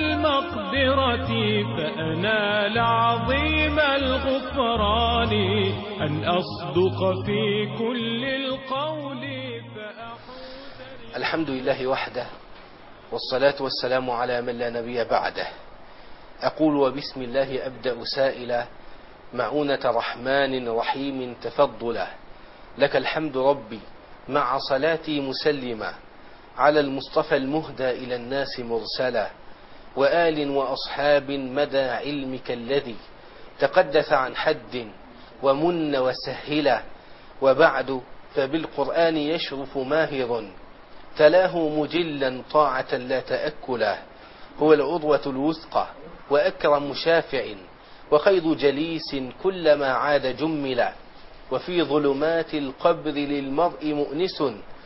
المقدرة فأنال عظيم الغفران، أن أصدق في كل القول فأحوز. الحمد لله وحده، والصلاة والسلام على من لا نبي بعده. أقول وبسم الله أبدأ سائلا معونة رحمن رحيم تفضلا، لك الحمد ربي مع صلاتي مسلما على المصطفى المهدى إلى الناس مرسلا، وآل وأصحاب مدى علمك الذي تقدس عن حد ومن وسهلا. وبعد فبالقرآن يشرف ماهر تلاه مجلا طاعة لا تأكلا، هو العضوة الوثقى وأكرم شافع وخير جليس كلما عاد جملا، وفي ظلمات القبر للمرء مؤنس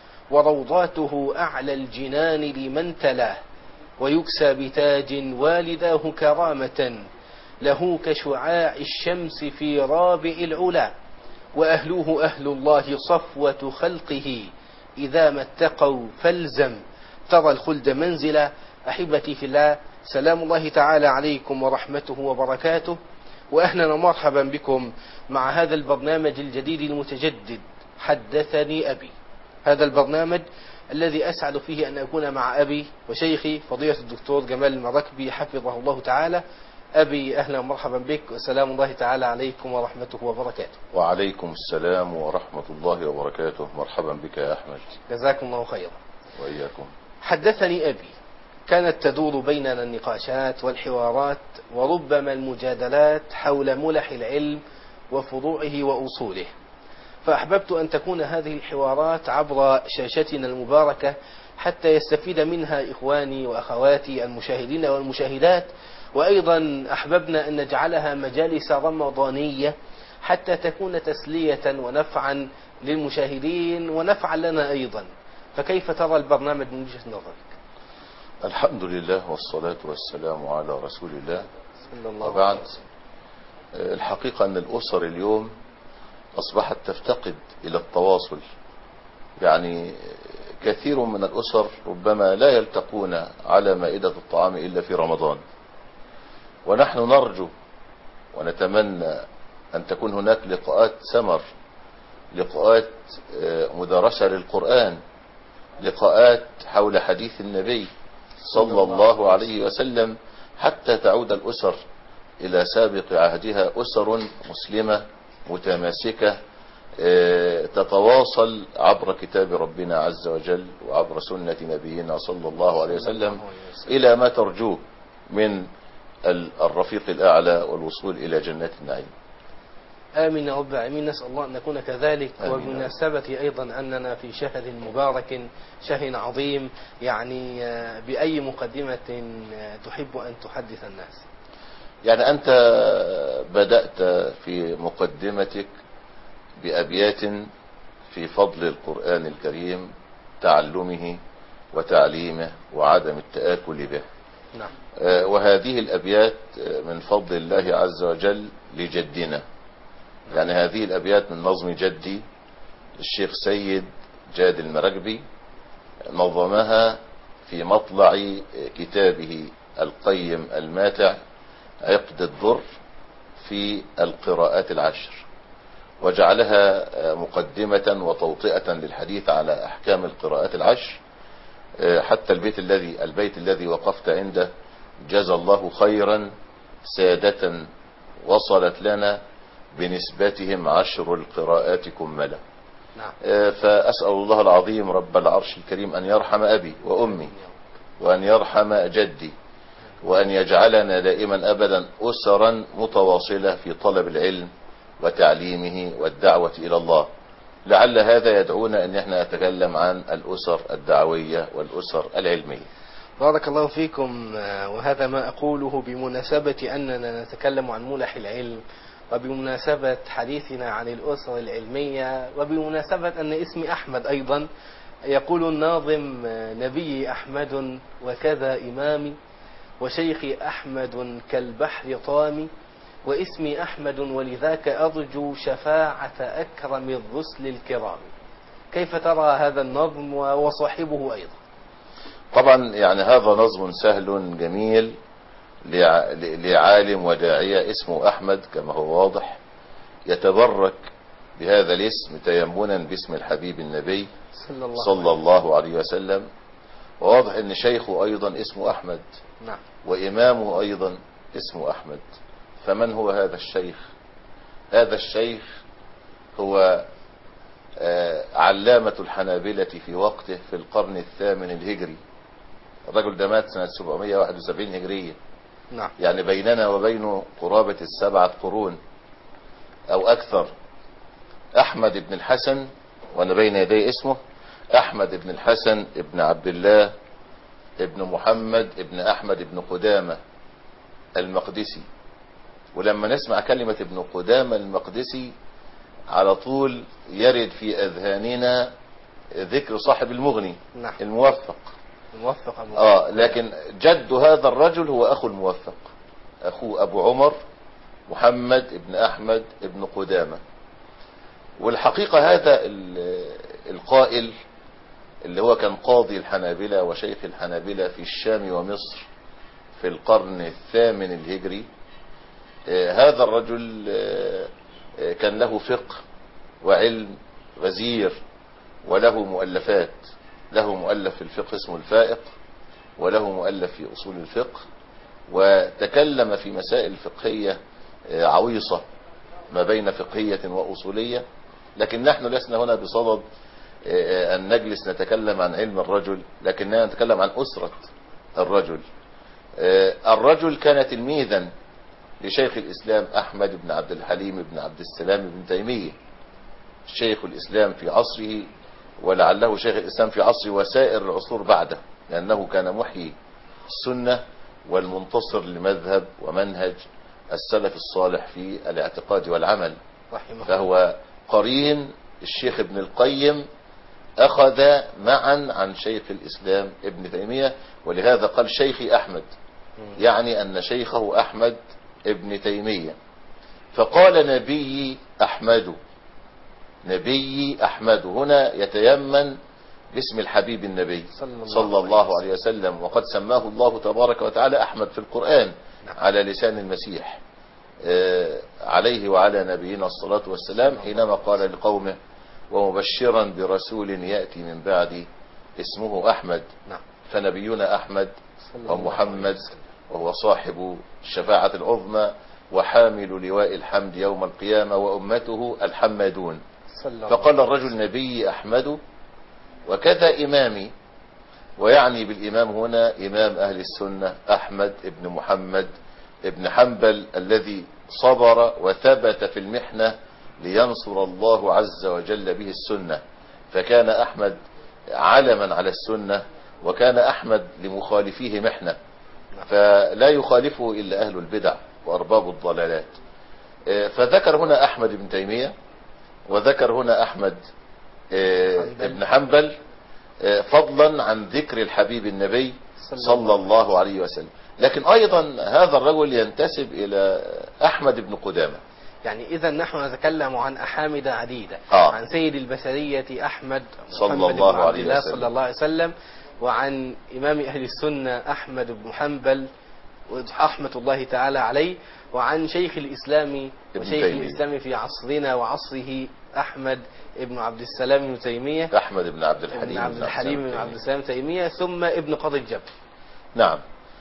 وروضاته أعلى الجنان لمن تلاه، ويكسى بتاج والداه كرامة له كشعاع الشمس في رابع العلا، وأهلوه أهل الله صفوة خلقه إذا ما اتقوا فالزم ترى الخلد منزلا. أحبتي في الله، سلام الله تعالى عليكم ورحمته وبركاته، وأهلا ومرحبا بكم مع هذا البرنامج الجديد المتجدد حدثني أبي. هذا البرنامج الذي أسعد فيه أن أكون مع أبي وشيخي فضيلة الدكتور جمال المراكبي حفظه الله تعالى. أبي أهلا ومرحبا بك، وسلام الله تعالى عليكم ورحمته وبركاته. وعليكم السلام ورحمة الله وبركاته. مرحبا بك يا أحمد. جزاكم الله خيرا. وإياكم. حدثني أبي كانت تدور بيننا النقاشات والحوارات وربما المجادلات حول ملح العلم وفروعه وأصوله، فأحببت أن تكون هذه الحوارات عبر شاشتنا المباركة حتى يستفيد منها إخواني وأخواتي المشاهدين والمشاهدات، وأيضا أحببنا أن نجعلها مجالس رمضانية حتى تكون تسلية ونفعا للمشاهدين ونفعا لنا أيضا. فكيف ترى البرنامج من وجهة نظرك؟ الحمد لله والصلاة والسلام على رسول الله. صلى الله وبعد، عليه وسلم. الحقيقة أن الأسر اليوم أصبحت تفتقد إلى التواصل، يعني كثير من الأسر ربما لا يلتقون على مائدة الطعام إلا في رمضان، ونحن نرجو ونتمنى أن تكون هناك لقاءات سمر، لقاءات مدرسة للقرآن، لقاءات حول حديث النبي صلى الله عليه وسلم، حتى تعود الأسر إلى سابق عهدها، أسر مسلمة متماسكة تتواصل عبر كتاب ربنا عز وجل وعبر سنة نبينا صلى الله عليه وسلم إلى ما ترجوه من الرفيق الأعلى والوصول إلى جنات النعيم. آمين يا رب العالمين، نسأل الله أن نكون كذلك. وبمناسبة أيضا أننا في شهر مبارك، شهر عظيم، يعني بأي مقدمة تحب أن تحدث الناس؟ يعني أنت بدأت في مقدمتك بأبيات في فضل القرآن الكريم، تعلمه وتعليمه وعدم التآكل به. نعم. وهذه الأبيات من فضل الله عز وجل لجدنا. يعني هذه الأبيات من نظم جدي الشيخ سيد جاد المراكبي، نظمها في مطلع كتابه القيم الماتع عقد الدر في القراءات العشر، وجعلها مقدمة وتوطئة للحديث على أحكام القراءات العشر، حتى البيت الذي وقفت عنده: جزى الله خيرا سادة وصلت لنا بنسبتهم 10 القراءات كملا. نعم. فأسأل الله العظيم رب العرش الكريم أن يرحم أبي وأمي، وأن يرحم جدي، وأن يجعلنا دائما أبدا أسرا متواصلة في طلب العلم وتعليمه والدعوة إلى الله. لعل هذا يدعونا أن احنا نتكلم عن الأسر الدعوية والأسر العلمية. بارك الله فيكم. وهذا ما أقوله بمناسبة أننا نتكلم عن ملح العلم، وبمناسبة حديثنا عن الأسر العلمية، وبمناسبة أن اسمي أحمد أيضا. يقول الناظم: نبي أحمد وكذا إمامي، وشيخي أحمد كالبحر طامي، واسمي أحمد ولذاك أرجو شفاعة أكرم الرسل الكرام. كيف ترى هذا النظم وصاحبه أيضا؟ طبعا يعني هذا نظم سهل جميل لعالم وداعية اسمه أحمد كما هو واضح، يتبرك بهذا الاسم تيمنا باسم الحبيب النبي صلى الله عليه وسلم. وواضح ان شيخه ايضا اسمه احمد، نعم. وامامه ايضا اسمه احمد. فمن هو هذا الشيخ؟ هذا الشيخ هو علامة الحنابلة في وقته في القرن الثامن الهجري. الرجل ده مات سنة 771 هجرية، نعم. يعني بيننا وبينه قرابة 7 قرون او اكثر. احمد بن الحسن، وانا بين يدي اسمه احمد بن الحسن ابن عبد الله ابن محمد ابن احمد ابن قدامة المقدسي. ولما نسمع كلمة ابن قدامة المقدسي على طول يرد في اذهاننا ذكر صاحب المغني، نعم. الموفق. الموفق لكن جد هذا الرجل هو اخو الموفق، اخوه ابو عمر محمد ابن احمد ابن قدامة. والحقيقة هذا القائل اللي هو كان قاضي الحنابلة وشيخ الحنابلة في الشام ومصر في القرن الثامن الهجري، هذا الرجل كان له فقه وعلم غزير وله مؤلفات. له مؤلف في الفقه اسمه الفائق، وله مؤلف في أصول الفقه، وتكلم في مسائل فقهية عويصة ما بين فقهية وأصولية. لكن نحن لسنا هنا بصدد أن نجلس نتكلم عن علم الرجل، لكننا نتكلم عن أسرة الرجل. الرجل كان تلميذا لشيخ الإسلام أحمد بن عبد الحليم بن عبد السلام بن تيمية، شيخ الإسلام في عصره، ولعله شيخ الإسلام في عصره وسائر العصور بعده، لأنه كان محيي السنة والمنتصر لمذهب ومنهج السلف الصالح في الاعتقاد والعمل. فهو قرين الشيخ ابن القيم، أخذ معا عن شيخ الإسلام ابن تيمية، ولهذا قال شيخي أحمد، يعني أن شيخه أحمد ابن تيمية. فقال نبي أحمد، نبي أحمد هنا يتيمن باسم الحبيب النبي صلى الله عليه وسلم، وقد سماه الله تبارك وتعالى أحمد في القرآن على لسان المسيح عليه وعلى نبينا الصلاة والسلام، حينما قال لقومه ومبشرا برسول يأتي من بعد اسمه أحمد. فنبينا أحمد ومحمد، وهو صاحب الشفاعة العظمى وحامل لواء الحمد يوم القيامة، وأمته الحمدون. فقال الرجل نبي أحمد وكذا إمامي، ويعني بالإمام هنا إمام أهل السنة أحمد ابن محمد ابن حنبل، الذي صبر وثبت في المحنة لينصر الله عز وجل به السنة. فكان أحمد علما على السنة، وكان أحمد لمخالفيه محنة، فلا يخالفه إلا أهل البدع وأرباب الضلالات. فذكر هنا أحمد بن تيمية، وذكر هنا أحمد ابن حنبل، فضلا عن ذكر الحبيب النبي صلى الله عليه وسلم. لكن أيضا هذا الرجل ينتسب إلى أحمد بن قدامة. يعني إذا نحن نتكلم عن أحامد عديدة، عن سيد البشرية أحمد صلى الله عليه وسلم، وعن إمام أهل السنة أحمد بن حنبل رحمة الله تعالى عليه، وعن شيخ الإسلام وشيخ الإسلام في عصرنا وعصره أحمد ابن عبد السلام بن تيمية، أحمد بن عبد الحليم بن عبد السلام تيمية، ثم ابن قاضي الجبر. نعم.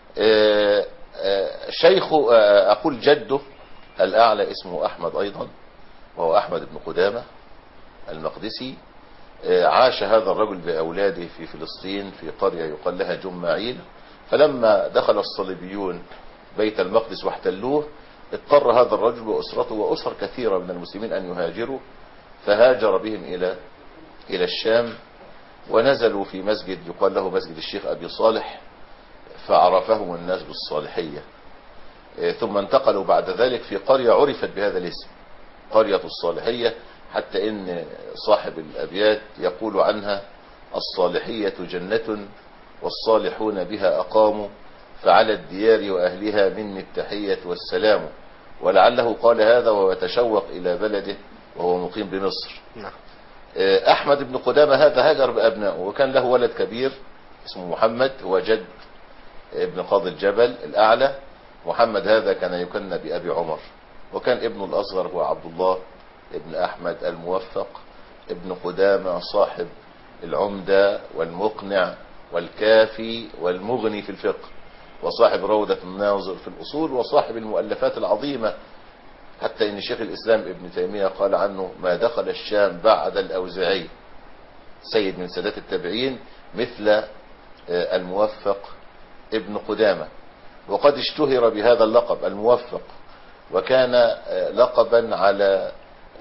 شيخ أقول جده الأعلى اسمه أحمد أيضا، وهو أحمد بن قدامة المقدسي. عاش هذا الرجل بأولاده في فلسطين في قرية يقال لها جماعيل. فلما دخل الصليبيون بيت المقدس واحتلوه، اضطر هذا الرجل وأسرته وأسر كثيرة من المسلمين أن يهاجروا، فهاجر بهم إلى الشام، ونزلوا في مسجد يقال له مسجد الشيخ أبي صالح، فعرفهم الناس بالصالحية. ثم انتقلوا بعد ذلك في قرية عرفت بهذا الاسم، قرية الصالحية، حتى إن صاحب الأبيات يقول عنها الصالحية جنة والصالحون بها أقاموا، فعلى الديار وأهلها مني التحية والسلام. ولعله قال هذا وهو يتشوق إلى بلده وهو مقيم بمصر. أحمد بن قدامة هذا هاجر بأبنائه، وكان له ولد كبير اسمه محمد، هو جد ابن قاضي الجبل الأعلى، محمد هذا كان يكنى بأبي عمر، وكان ابنه الأصغر هو عبد الله ابن أحمد الموفق ابن قدامة صاحب العمدة والمقنع والكافي والمغني في الفقه، وصاحب روضة الناظر في الأصول، وصاحب المؤلفات العظيمة، حتى إن شيخ الإسلام ابن تيمية قال عنه: ما دخل الشام بعد الأوزاعي سيد من سادات التابعين مثل الموفق ابن قدامة. وقد اشتهر بهذا اللقب الموفق، وكان لقبا على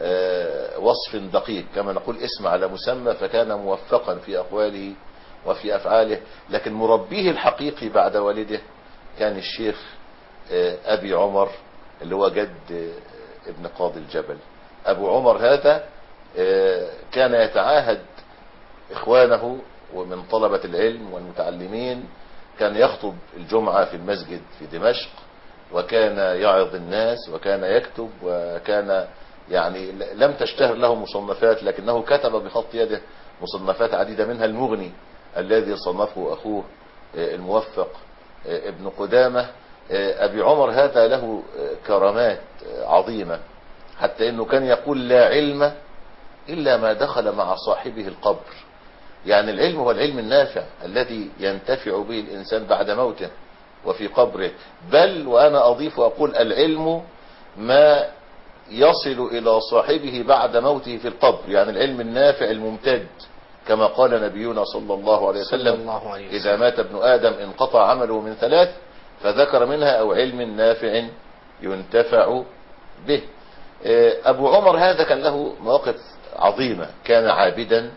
وصف دقيق، كما نقول اسم على مسمى، فكان موفقا في أقواله وفي أفعاله. لكن مربيه الحقيقي بعد والده كان الشيخ أبي عمر اللي هو جد ابن قاضي الجبل. أبو عمر هذا كان يتعاهد إخوانه ومن طلبة العلم والمتعلمين، كان يخطب الجمعة في المسجد في دمشق، وكان يعظ الناس، وكان يكتب، وكان يعني لم تشتهر له مصنفات، لكنه كتب بخط يده مصنفات عديدة، منها المغني الذي صنفه أخوه الموفق ابن قدامة. أبي عمر هذا له كرامات عظيمة، حتى أنه كان يقول: لا علم إلا ما دخل مع صاحبه القبر. يعني العلم هو العلم النافع الذي ينتفع به الإنسان بعد موته وفي قبره، بل وأنا أضيف وأقول: العلم ما يصل إلى صاحبه بعد موته في القبر، يعني العلم النافع الممتد، كما قال نبينا صلى الله عليه وسلم: إذا مات ابن آدم انقطع عمله من ثلاث، فذكر منها: أو علم نافع ينتفع به. أبو عمر هذا كان له مواقف عظيمة، كان عابدا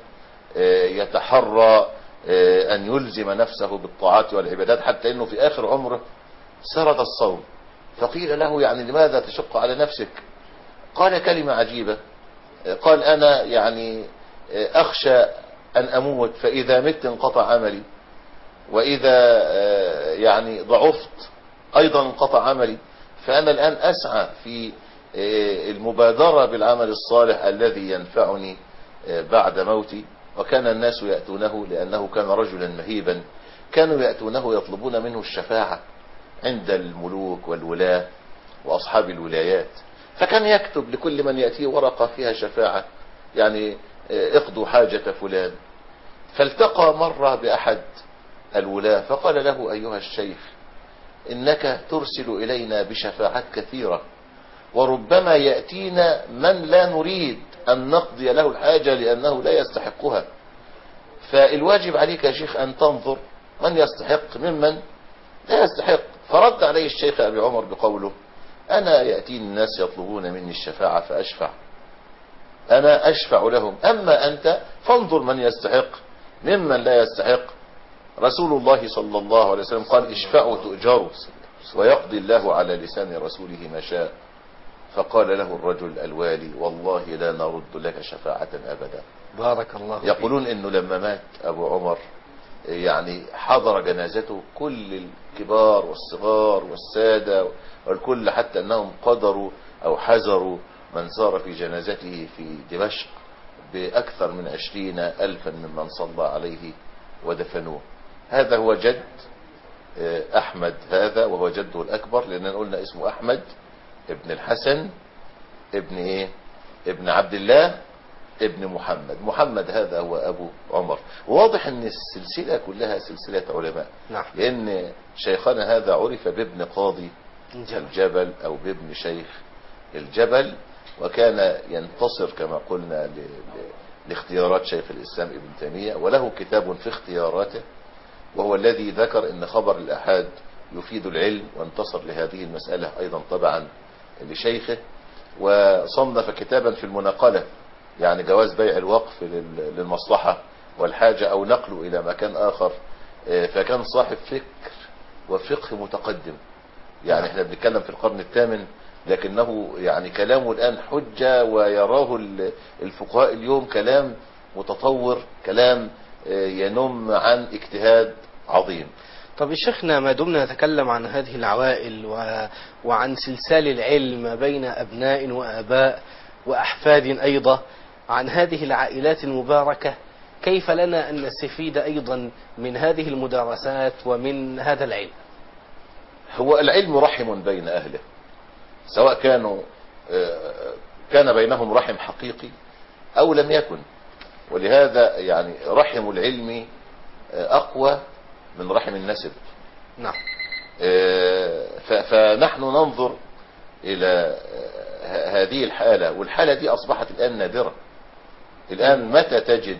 يتحرى أن يلزم نفسه بالطاعات والعبادات، حتى أنه في آخر عمره سرد الصوم، فقيل له: يعني لماذا تشق على نفسك؟ قال كلمة عجيبة، قال: أنا يعني أخشى أن أموت، فإذا مت انقطع عملي، وإذا يعني ضعفت أيضا انقطع عملي، فأنا الآن أسعى في المبادرة بالعمل الصالح الذي ينفعني بعد موتي. وكان الناس يأتونه، لأنه كان رجلا مهيبا، كانوا يأتونه يطلبون منه الشفاعة عند الملوك والولاة وأصحاب الولايات، فكان يكتب لكل من يأتيه ورقة فيها شفاعة، يعني اقضوا حاجة فلان. فالتقى مرة بأحد الولاة فقال له: أيها الشيخ، إنك ترسل إلينا بشفاعات كثيرة، وربما يأتينا من لا نريد أن نقضي له الحاجة لأنه لا يستحقها، فالواجب عليك يا شيخ أن تنظر من يستحق ممن لا يستحق. فرد عليه الشيخ أبي عمر بقوله: أنا يأتيني الناس يطلبون مني الشفاعة فأشفع، أنا أشفع لهم، أما أنت فانظر من يستحق ممن لا يستحق. رسول الله صلى الله عليه وسلم قال: اشفعوا تؤجروا، ويقضي الله على لسان رسوله ما شاء. فقال له الرجل الوالي: والله لا نرد لك شفاعة أبدا. بارك الله فيك. يقولون إنه لما مات أبو عمر يعني حضر جنازته كل الكبار والصغار والسادة والكل، حتى أنهم قدروا أو حذروا من سار في جنازته في دمشق بأكثر من 20,000 ممن صلى عليه ودفنوه. هذا هو جد أحمد هذا، وهو جده الأكبر، لأننا قلنا اسمه أحمد ابن الحسن ابن إيه؟ ابن عبد الله ابن محمد. محمد هذا هو أبو عمر. وواضح أن السلسلة كلها سلسلة علماء. نعم. لأن شيخنا هذا عرف بابن قاضي الجبل أو بابن شيخ الجبل، وكان ينتصر كما قلنا لاختيارات شيخ الإسلام ابن تيمية، وله كتاب في اختياراته، وهو الذي ذكر أن خبر الأحاد يفيد العلم، وانتصر لهذه المسألة أيضا طبعا لشيخه. وصنف كتابا في المناقلة، يعني جواز بيع الوقف للمصلحة والحاجة أو نقله إلى مكان آخر. فكان صاحب فكر وفقه متقدم، يعني احنا بنتكلم في القرن الثامن، لكنه يعني كلامه الآن حجة، ويراه الفقهاء اليوم كلام متطور، كلام ينم عن اجتهاد عظيم. طب يا شيخنا، ما دمنا نتكلم عن هذه العوائل وعن سلسال العلم بين أبناء وآباء وأحفاد أيضا، عن هذه العائلات المباركة، كيف لنا أن نستفيد أيضا من هذه المدارسات ومن هذا العلم؟ هو العلم رحم بين أهله، سواء كان بينهم رحم حقيقي أو لم يكن. ولهذا يعني رحم العلم أقوى من رحم النسب. نعم. فنحن ننظر إلى هذه الحالة، والحالة دي أصبحت الآن نادرة. الآن متى تجد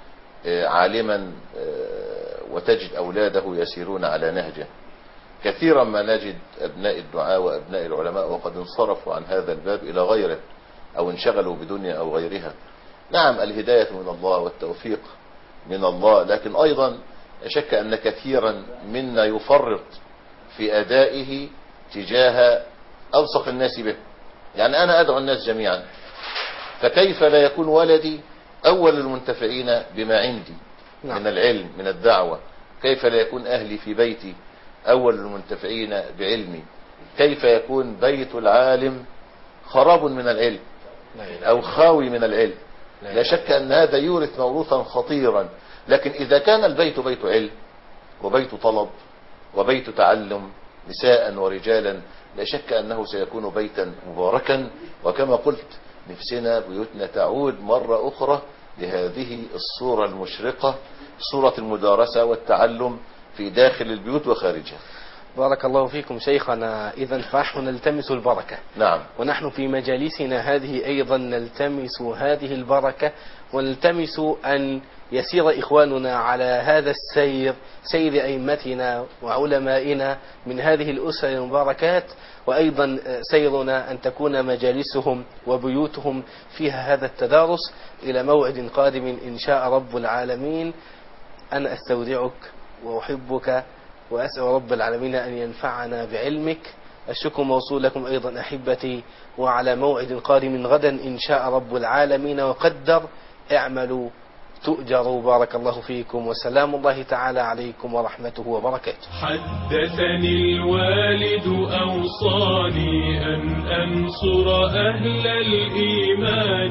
عالما وتجد أولاده يسيرون على نهجه؟ كثيرا ما نجد أبناء الدعاء وأبناء العلماء وقد انصرفوا عن هذا الباب إلى غيره أو انشغلوا بدنيا أو غيرها. نعم، الهداية من الله والتوفيق من الله، لكن أيضا لا شك أن كثيرا منا يفرط في أدائه تجاه ألصق الناس به. يعني أنا أدعو الناس جميعا، فكيف لا يكون ولدي أول المنتفعين بما عندي من العلم من الدعوة؟ كيف لا يكون أهلي في بيتي أول المنتفعين بعلمي؟ كيف يكون بيت العالم خراب من العلم أو خاوي من العلم؟ لا شك أن هذا يورث موروثا خطيرا. لكن إذا كان البيت بيت علم وبيت طلب وبيت تعلم نساء ورجالا، لا شك أنه سيكون بيتا مباركا. وكما قلت، نفسنا بيوتنا تعود مرة أخرى لهذه الصورة المشرقة، صورة المدارسة والتعلم في داخل البيوت وخارجها. بارك الله فيكم شيخنا. إذا فنحن نلتمس البركة. نعم. ونحن في مجالسنا هذه أيضا نلتمس هذه البركة، ونلتمس أن يسير إخواننا على هذا السير، سير أئمتنا وعلمائنا من هذه الأسر المباركات، وأيضا سيرنا أن تكون مجالسهم وبيوتهم فيها هذا التدارس إلى موعد قادم إن شاء رب العالمين. أنا أستودعك وأحبك، وأسأل رب العالمين أن ينفعنا بعلمك. الشكر موصول لكم أيضا أحبتي، وعلى موعد قادم غدا إن شاء رب العالمين وقدر. اعملوا تؤجروا. بارك الله فيكم، وسلام الله تعالى عليكم ورحمته وبركاته. حدثني الوالد أوصاني أن أنصر أهل الإيمان،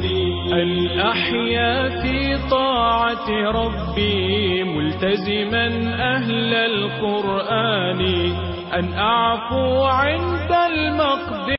الأحيا في طاعة ربي ملتزما أهل القرآن، أن أعفو عند المقدر